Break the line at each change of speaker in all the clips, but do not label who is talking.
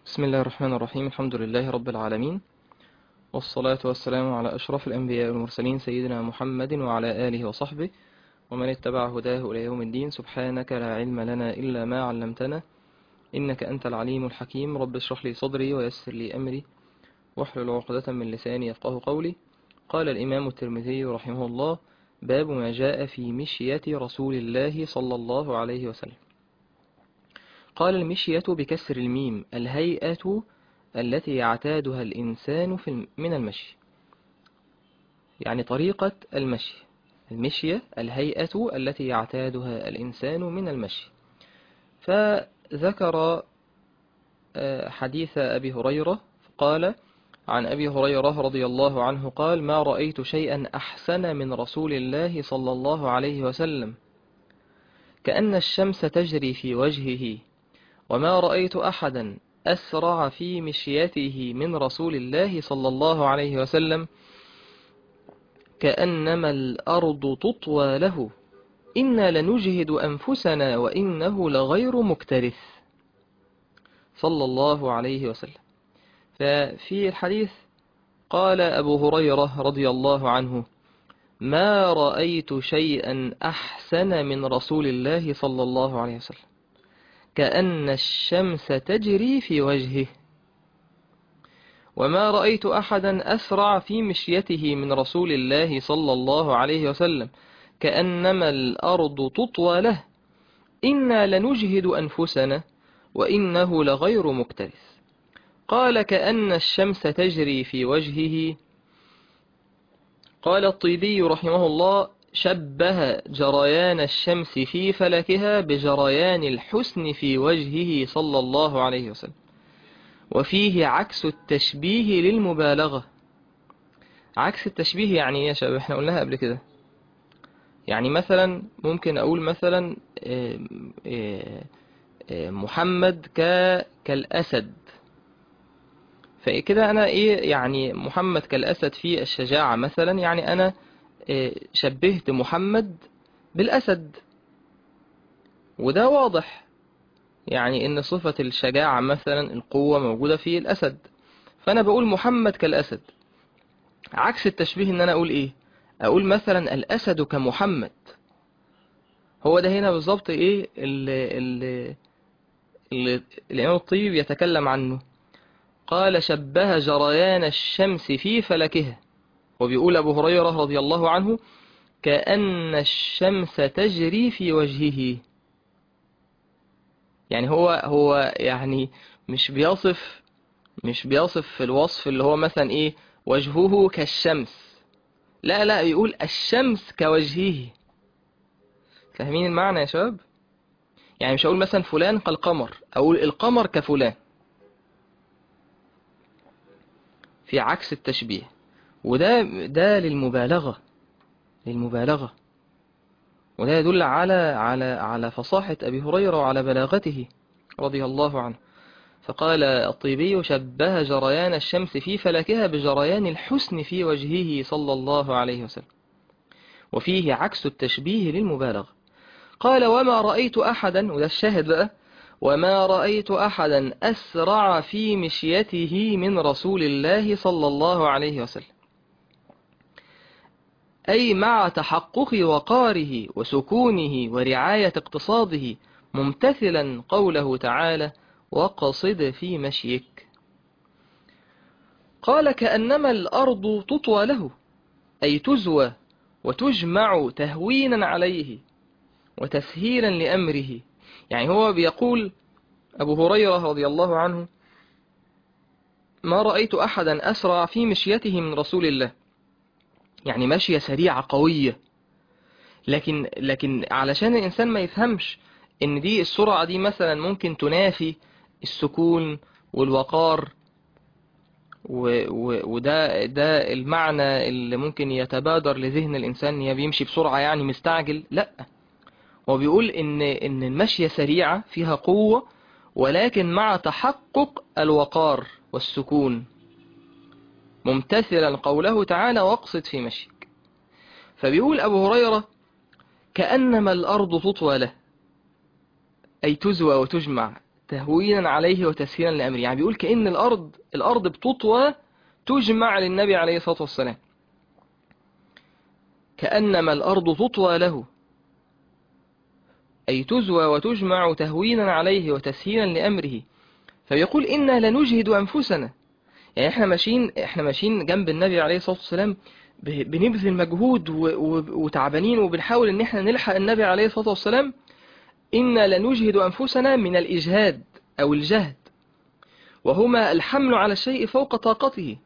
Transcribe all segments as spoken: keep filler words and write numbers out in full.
بسم الله الرحمن الرحيم. الحمد لله رب العالمين، والصلاة والسلام على أشرف الأنبياء والمرسلين سيدنا محمد وعلى آله وصحبه ومن اتبع هداه إلى يوم الدين. سبحانك لا علم لنا إلا ما علمتنا إنك أنت العليم الحكيم. رب اشرح لي صدري ويسر لي أمري واحلل عقدة من لساني يفقه قولي. قال الإمام الترمذي رحمه الله: باب ما جاء في مشية رسول الله صلى الله عليه وسلم. قال: المشية بكسر الميم الهيئة التي يعتادها الإنسان في من المشي، يعني طريقة المشي. المشية الهيئة التي يعتادها الإنسان من المشي. فذكر حديث أبي هريرة، قال: عن أبي هريرة رضي الله عنه قال: ما رأيت شيئا أحسن من رسول الله صلى الله عليه وسلم، كأن الشمس تجري في وجهه، وما رأيت أحدا أسرع في مشيته من رسول الله صلى الله عليه وسلم، كأنما الأرض تطوى له، إنا لنجهد أنفسنا وإنه لغير مكترث، صلى الله عليه وسلم. ففي الحديث قال أبو هريرة رضي الله عنه: ما رأيت شيئا أحسن من رسول الله صلى الله عليه وسلم، كأن الشمس تجري في وجهه، وما رأيت أحدا أسرع في مشيته من رسول الله صلى الله عليه وسلم، كأنما الأرض تطوى له، إنا لنجهد أنفسنا وإنه لغير مكترث. قال: كأن الشمس تجري في وجهه. قال الطيبي رحمه الله: شبه جريان الشمس في فلكها بجريان الحسن في وجهه صلى الله عليه وسلم. وفيه عكس التشبيه للمبالغة. عكس التشبيه يعني ايه يا شباب؟ احنا قلناها قبل كده. يعني مثلا ممكن اقول مثلا محمد ك كالاسد، فكده انا ايه يعني؟ محمد كالاسد في الشجاعة مثلا، يعني انا شبهت محمد بالاسد، وده واضح يعني ان صفة الشجاعة مثلا القوة موجودة في الاسد، فانا بقول محمد كالاسد. عكس التشبيه ان انا اقول ايه؟ اقول مثلا الاسد كمحمد. هو ده هنا بالظبط ايه اللي, اللي, اللي الامام الطيب يتكلم عنه. قال: شبه جريان الشمس في فلكها. وبيقول ابو هريرة رضي الله عنه: كأن الشمس تجري في وجهه. يعني هو هو يعني مش بيصف مش بيصف في الوصف اللي هو مثلا ايه وجهه كالشمس، لا لا، يقول الشمس كوجهه. فاهمين المعنى يا شباب؟ يعني مش هقول مثلا فلان كالقمر، اقول القمر كفلان، في عكس التشبيه. وده ده للمبالغة للمبالغة وده يدل على على على فصاحة أبي هريرة وعلى بلاغته رضي الله عنه. فقال الطيبي: شبه جريان الشمس في فلكها بجريان الحسن في وجهه صلى الله عليه وسلم. وفيه عكس التشبيه للمبالغة. قال: وما رأيت أحدا، وده الشاهد بقى، وما رأيت أحدا أسرع في مشيته من رسول الله صلى الله عليه وسلم، أي مع تحقق وقاره وسكونه ورعاية اقتصاده، ممتثلا قوله تعالى: وقصد في مشيك. قال: كأنما الأرض تطوى له، أي تزوى وتجمع تهوينا عليه وتسهيلا لأمره. يعني هو بيقول أبو هريرة رضي الله عنه: ما رأيت أحدا أسرع في مشيته من رسول الله، يعني مشية سريعة قوية. لكن لكن علشان الإنسان ما يفهمش إن دي السرعة دي مثلا ممكن تنافي السكون والوقار، و و وده ده المعنى اللي ممكن يتبادر لذهن الإنسان، إن بيمشي بسرعة يعني مستعجل. لا، هو بيقول إن إن المشية سريعة فيها قوة، ولكن مع تحقق الوقار والسكون، ممتثلا قوله تعالى: واقصد في مشيك. فبيقول أبو هريرة: كأنما الأرض تطوى له، أي تزوى وتجمع تهوينا عليه وتسهيلا لأمره. يعني بيقول كأن الأرض الأرض بتطوى تجمع للنبي عليه الصلاة والسلام، كأنما الأرض تطوى له، أي تزوى وتجمع تهوينا عليه وتسهيلا لأمره. فيقول إنا لنجهد أنفسنا، يعني إحنا ماشيين إحنا ماشيين جنب النبي عليه الصلاة والسلام، بنبذل مجهود وتعبانين وبنحاول إن إحنا نلحق النبي عليه الصلاة والسلام. إنا لنجهد أنفسنا من الإجهاد أو الجهد، وهما الحمل على الشيء فوق طاقته.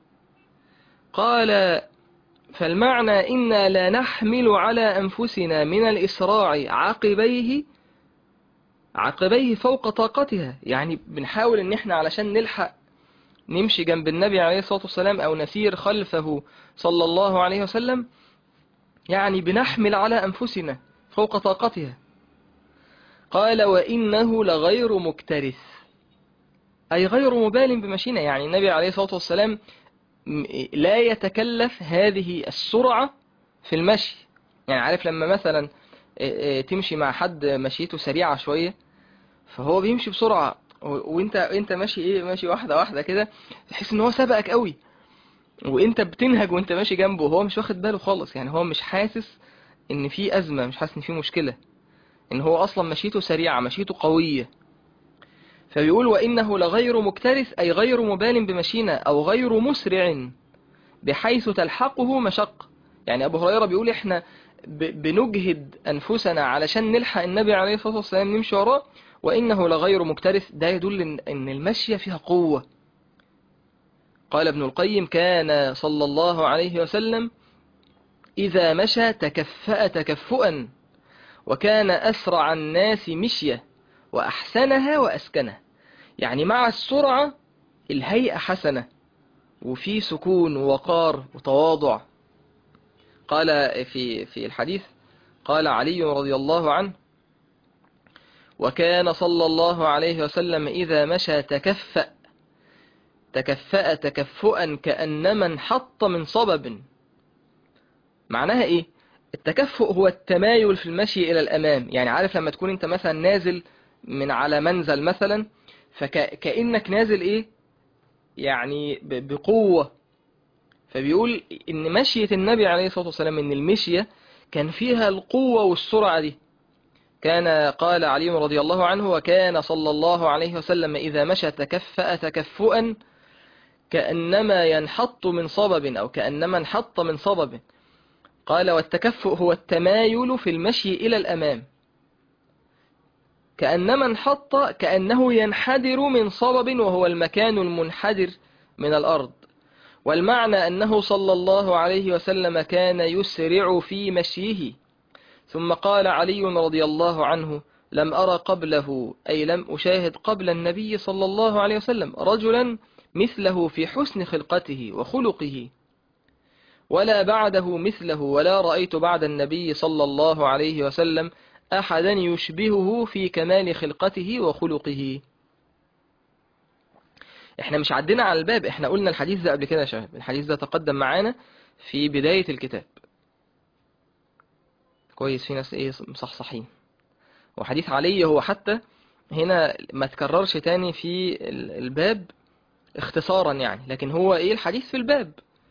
قال فالمعنى إنا لا نحمل على أنفسنا من الإسراع عقبيه عقبيه فوق طاقتها، يعني بنحاول إن إحنا علشان نلحق نمشي جنب النبي عليه الصلاة والسلام أو نسير خلفه صلى الله عليه وسلم، يعني بنحمل على أنفسنا فوق طاقتها. قال وإنه لغير مكترث، أي غير مبال بمشينا، يعني النبي عليه الصلاة والسلام لا يتكلف هذه السرعة في المشي. يعني عارف لما مثلا تمشي مع حد مشيته سريعة شوية، فهو بيمشي بسرعة وانت انت ماشي ايه ماشي واحدة واحدة كده، تحس ان هو سبقك قوي، وانت بتنهج وانت ماشي جنبه وهو مش واخد باله خالص. يعني هو مش حاسس ان في أزمة، مش حاسس ان في مشكلة، ان هو اصلا مشيته سريعة مشيته قوية. فبيقول وإنه لغير مكترث، أي غير مبال بمشينا أو غير مسرع بحيث تلحقه مشق. يعني أبو هريرة بيقول إحنا بنجهد أنفسنا علشان نلحق النبي عليه الصلاة والسلام نمشي وراه، وإنه لغير مكترث، ده يدل إن المشي فيها قوة. قال ابن القيم كان صلى الله عليه وسلم إذا مشى تكفأ تكفؤا، وكان أسرع الناس مشية وأحسنها وأسكنها. يعني مع السرعة الهيئة حسنة، وفي سكون ووقار وتواضع. قال في في الحديث، قال علي رضي الله عنه وكان صلى الله عليه وسلم إذا مشى تكفأ تكفأ تكفؤا كأنما انحط من صبب. معناها إيه؟ التكفؤ هو التمايل في المشي إلى الأمام. يعني عارف لما تكون أنت مثلا نازل من على منزل مثلا، فكأنك نازل إيه يعني بقوة. فبيقول إن مشية النبي عليه الصلاة والسلام، إن المشية كان فيها القوة والسرعة دي. كان قال علي رضي الله عنه وكان صلى الله عليه وسلم إذا مشى تكفأ تكفؤا كأنما ينحط من صبب، أو كأنما انحط من صبب. قال والتكفؤ هو التمايل في المشي إلى الأمام، كأنما انحط كأنه ينحدر من صبب، وهو المكان المنحدر من الأرض. والمعنى أنه صلى الله عليه وسلم كان يسرع في مشيه. ثم قال علي رضي الله عنه لم أرى قبله، أي لم أشاهد قبل النبي صلى الله عليه وسلم رجلا مثله في حسن خلقته وخلقه، ولا بعده مثله، ولا رأيت بعد النبي صلى الله عليه وسلم أحدا يشبهه في كمال خلقته وخلقه. احنا مش عدينا على الباب، احنا قلنا الحديث ده قبل كده يا شباب، الحديث ده تقدم معانا في بداية الكتاب. كويس، في ناس ايه مصحصحين. وحديث علي هو حتى هنا ما تكررش تاني في الباب اختصارا يعني، لكن هو ايه الحديث في الباب.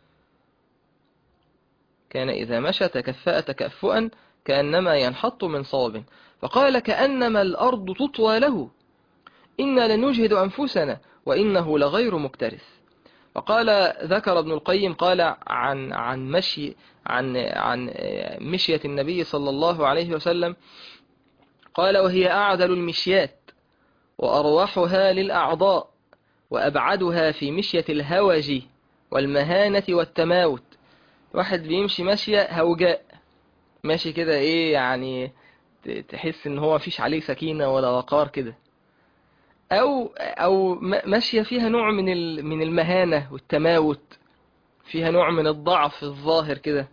كان إذا مشى تكفأ تكفؤا كأنما ينحط من صوب. فقال كأنما الأرض تطوى له، إنا لنجهد أنفسنا وإنه لغير مكترث. فقال ذكر ابن القيم قال عن عن مشي عن عن مشية النبي صلى الله عليه وسلم، قال وهي أعدل المشيات وأرواحها للأعضاء وأبعدها في مشية الهوج والمهانة والتماوت. واحد بيمشي ماشية هوجاء، ماشي كده ايه يعني تحس ان هو مفيش عليه سكينة ولا وقار كده، او او ماشية فيها نوع من من المهانة والتماوت، فيها نوع من الضعف الظاهر كده.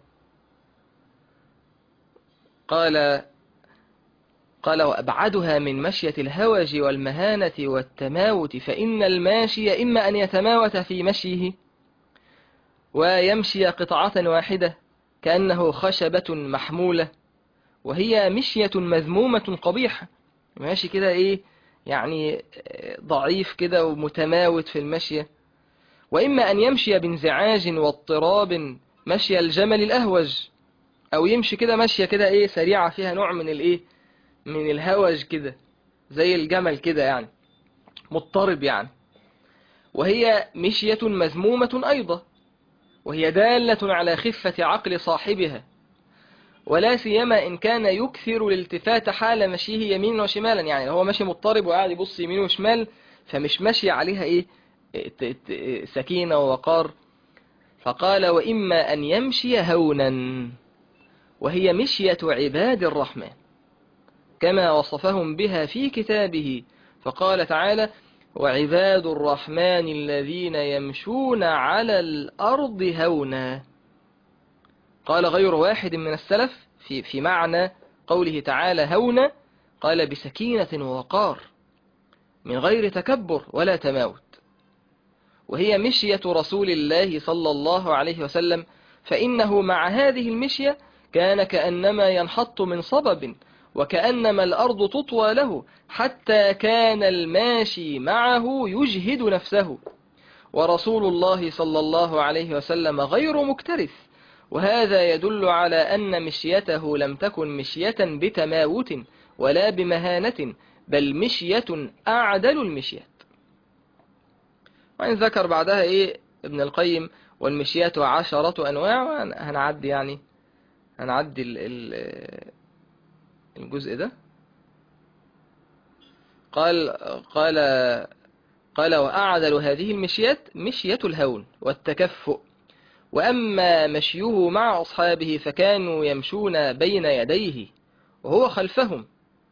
قال قال وأبعدها من مشية الهوج والمهانة والتماوت، فإن الماشي إما أن يتماوت في مشيه ويمشي قطعة واحدة كأنه خشبة محمولة، وهي مشية مذمومة قبيحة، ماشي كده إيه يعني ضعيف كده ومتماوت في المشية. وإما أن يمشي بانزعاج واضطراب مشي الجمل الأهوج، أو يمشي كده مشية كده إيه سريعة فيها نوع من الإيه من الهوج كده زي الجمل كده، يعني مضطرب يعني. وهي مشية مذمومة أيضا، وهي دالة على خفة عقل صاحبها، ولا سيما إن كان يكثر الالتفات حال مشيه يمينا وشمالا. يعني هو ماشي مضطرب وقاعد يبص يمين وشمال، فمش ماشي عليها إيه سكينة ووقار. فقال وإما أن يمشي هونا، وهي مشية عباد الرحمن كما وصفهم بها في كتابه، فقال تعالى وعباد الرحمن الذين يمشون على الأرض هونا. قال غير واحد من السلف في, في معنى قوله تعالى هونا، قال بسكينة ووقار من غير تكبر ولا تماوت. وهي مشية رسول الله صلى الله عليه وسلم، فإنه مع هذه المشية كان كأنما ينحط من صبب، وكأنما الأرض تطوى له، حتى كان الماشي معه يجهد نفسه. ورسول الله صلى الله عليه وسلم غير مكترث، وهذا يدل على أن مشيته لم تكن مشية بتماوت ولا بمهانة، بل مشية أعدل المشيات. وإن ذكر بعدها إيه ابن القيم والمشيات عشرة أنواع، هنعدي يعني هنعدي الجزء ده. قال قال قال وأعدل هذه المشيات مشية الهون والتكفؤ. وأما مشيه مع أصحابه فكانوا يمشون بين يديه وهو خلفهم،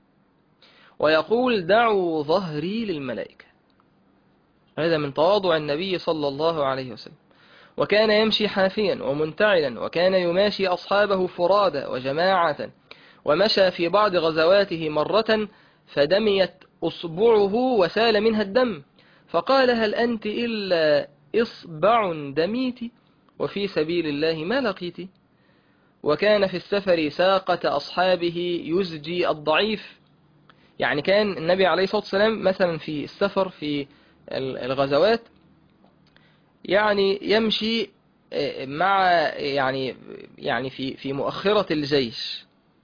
ويقول دعوا ظهري للملائكة. هذا من تواضع النبي صلى الله عليه وسلم. وكان يمشي حافيا ومنتعلا، وكان يماشي أصحابه فرادى وجماعة. ومشى في بعض غزواته مرة فدميت أصبعه وسال منها الدم، فقال هل أنت إلا إصبع دميت وفي سبيل الله ما لقيت. وكان في السفر ساقة أصحابه يزجي الضعيف. يعني كان النبي عليه الصلاة والسلام مثلا في السفر في الغزوات يعني يمشي مع يعني يعني في في مؤخرة الجيش.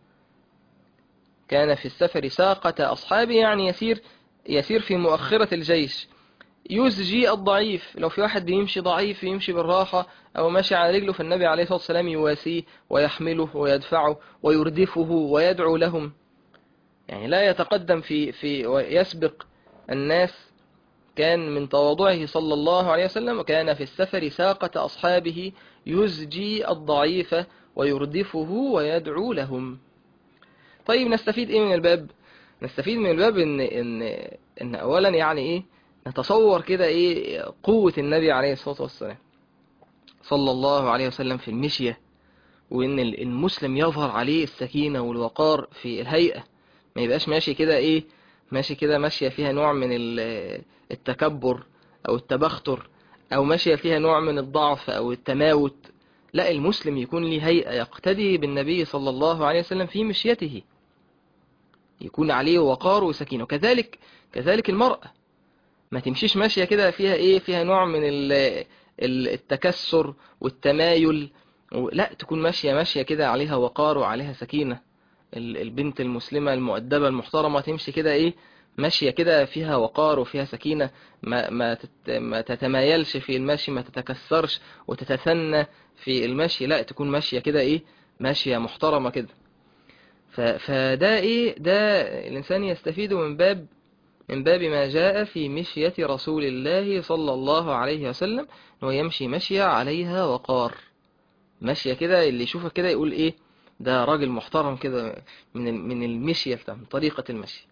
كان في السفر ساقة أصحابه يعني يسير يسير في مؤخرة الجيش، يزجي الضعيف. لو في واحد بيمشي ضعيف يمشي بالراحة أو ماشي على رجله، فالنبي عليه الصلاة والسلام يواسيه ويحمله ويدفعه ويردفه ويدعو لهم، يعني لا يتقدم في في ويسبق الناس. كان من تواضعه صلى الله عليه وسلم وكان في السفر ساقة أصحابه يزجي الضعيف ويردفه ويدعو لهم. طيب نستفيد إيه من الباب؟ نستفيد من الباب إن إن إن أولا يعني إيه نتصور كده إيه قوة النبي عليه الصلاة والسلام صلى الله عليه وسلم في المشية، وإن المسلم يظهر عليه السكينة والوقار في الهيئة، ما يبقاش ماشي كده إيه ماشي كده ماشية فيها نوع من التكبر أو التبختر، أو ماشية فيها نوع من الضعف أو التماوت. لا، المسلم يكون له هيئة يقتدي بالنبي صلى الله عليه وسلم في مشيته، يكون عليه وقار وسكينة. وكذلك كذلك المرأة ما تمشيش ماشية كده فيها إيه فيها نوع من التكسر والتمايل، لا، تكون ماشية ماشية كده عليها وقار وعليها سكينة. البنت المسلمة المؤدبة المحترمة تمشي كده إيه ماشية كده فيها وقار وفيها سكينة، ما ما ما تتمايلش في المشي، ما تتكسرش وتتثنى في المشي، لا، تكون ماشية كده إيه ماشية محترمة كده. فده إيه ده الإنسان يستفيد من باب من باب ما جاء في مشية رسول الله صلى الله عليه وسلم، إنه يمشي مشية عليها وقار، ماشية كده اللي يشوفك كده يقول إيه ده راجل محترم كده من من المشية بتاعه، من طريقة المشي.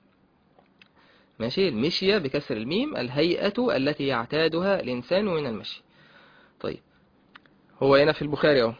ماشي، المشية بكسر الميم الهيئة التي يعتادها الإنسان من المشي. طيب هو هنا في البخاري اهو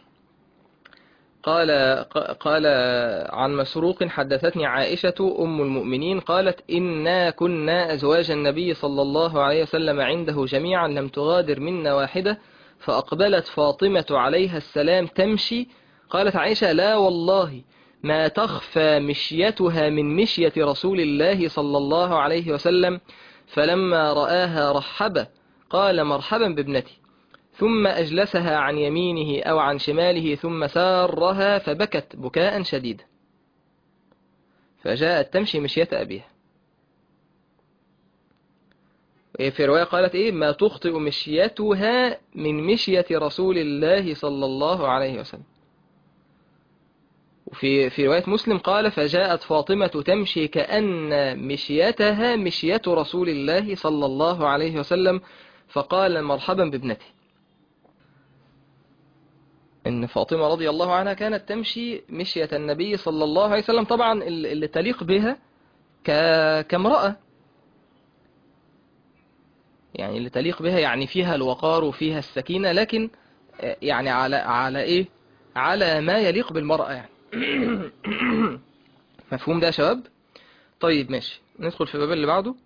قال قال عن مسروق حدثتني عائشة أم المؤمنين قالت إنا كنا أزواج النبي صلى الله عليه وسلم عنده جميعا لم تغادر منا واحدة، فأقبلت فاطمة عليها السلام تمشي. قالت عائشة لا والله ما تخفى مشيتها من مشية رسول الله صلى الله عليه وسلم، فلما رآها رحب قال مرحبا بابنتي، ثم أجلسها عن يمينه أو عن شماله ثم سارها فبكت بكاء شديدا، فجاءت تمشي مشية أبيها. في رواية قالت إيه ما تخطئ مشيتها من مشية رسول الله صلى الله عليه وسلم. وفي في رواية مسلم قال فجاءت فاطمة تمشي كأن مشيتها مشية رسول الله صلى الله عليه وسلم، فقال مرحبا بابنتي. إن فاطمة رضي الله عنها كانت تمشي مشية النبي صلى الله عليه وسلم، طبعا اللي تليق بها كامرأة، يعني اللي تليق بها يعني فيها الوقار وفيها السكينة، لكن يعني على على إيه على ما يليق بالمرأة يعني. مفهوم ده يا شباب؟ طيب ماشي، ندخل في الباب اللي بعده.